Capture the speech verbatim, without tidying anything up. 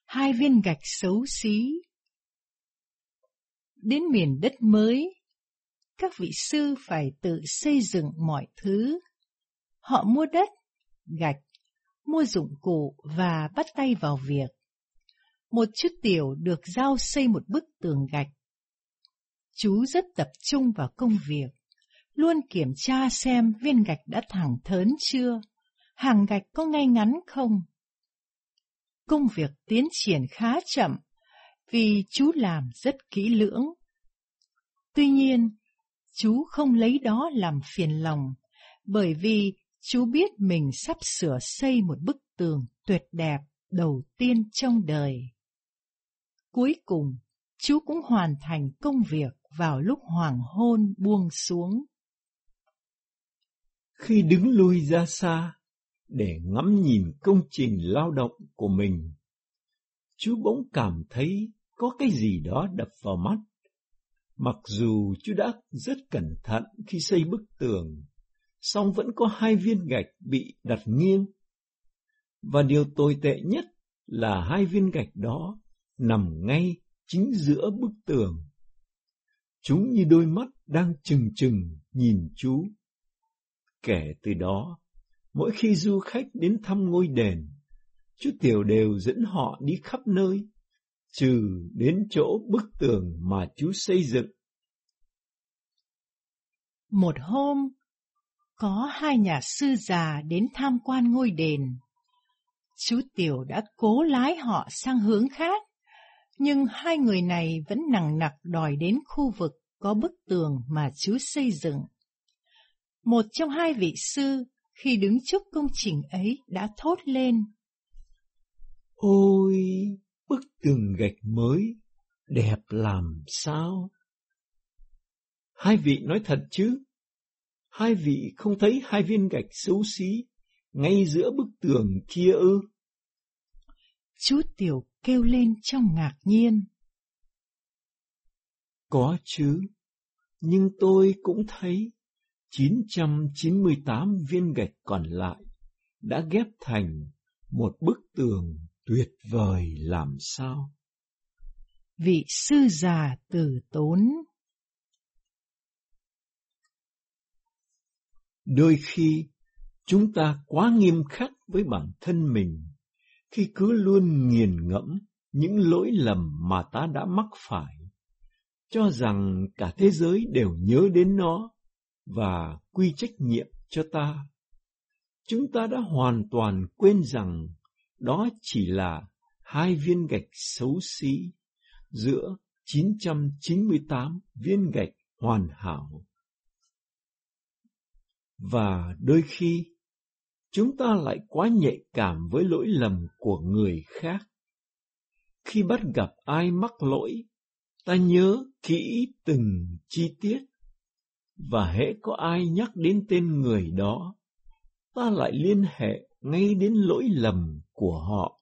hai viên gạch xấu xí. Đến miền đất mới, các vị sư phải tự xây dựng mọi thứ. Họ mua đất, gạch, mua dụng cụ và bắt tay vào việc. Một chú Tiểu được giao xây một bức tường gạch. Chú rất tập trung vào công việc, luôn kiểm tra xem viên gạch đã thẳng thớn chưa, hàng gạch có ngay ngắn không. Công việc tiến triển khá chậm vì chú làm rất kỹ lưỡng. Tuy nhiên, chú không lấy đó làm phiền lòng, bởi vì chú biết mình sắp sửa xây một bức tường tuyệt đẹp đầu tiên trong đời. Cuối cùng, chú cũng hoàn thành công việc vào lúc hoàng hôn buông xuống. Khi đứng lui ra xa để ngắm nhìn công trình lao động của mình, chú bỗng cảm thấy có cái gì đó đập vào mắt. Mặc dù chú đã rất cẩn thận khi xây bức tường, song vẫn có hai viên gạch bị đặt nghiêng. Và điều tồi tệ nhất là hai viên gạch đó nằm ngay chính giữa bức tường. Chúng như đôi mắt đang trừng trừng nhìn chú. Kể từ đó, mỗi khi du khách đến thăm ngôi đền, chú Tiểu đều dẫn họ đi khắp nơi, trừ đến chỗ bức tường mà chú xây dựng. Một hôm, có hai nhà sư già đến tham quan ngôi đền. Chú Tiểu đã cố lái họ sang hướng khác, nhưng hai người này vẫn nằng nặc đòi đến khu vực có bức tường mà chú xây dựng. Một trong hai vị sư khi đứng trước công trình ấy đã thốt lên: Ôi, bức tường gạch mới, đẹp làm sao? Hai vị nói thật chứ? Hai vị không thấy hai viên gạch xấu xí ngay giữa bức tường kia ư? Chú Tiểu kêu lên trong ngạc nhiên. Có chứ, nhưng tôi cũng thấy chín trăm chín mươi tám viên gạch còn lại đã ghép thành một bức tường tuyệt vời làm sao? Vị sư già từ tốn. Đôi khi chúng ta quá nghiêm khắc với bản thân mình khi cứ luôn nghiền ngẫm những lỗi lầm mà ta đã mắc phải, cho rằng cả thế giới đều nhớ đến nó và quy trách nhiệm cho ta. Chúng ta đã hoàn toàn quên rằng đó chỉ là hai viên gạch xấu xí giữa chín trăm chín mươi tám viên gạch hoàn hảo. Và đôi khi, chúng ta lại quá nhạy cảm với lỗi lầm của người khác. Khi bắt gặp ai mắc lỗi, ta nhớ kỹ từng chi tiết, và hễ có ai nhắc đến tên người đó, ta lại liên hệ ngay đến lỗi lầm của họ.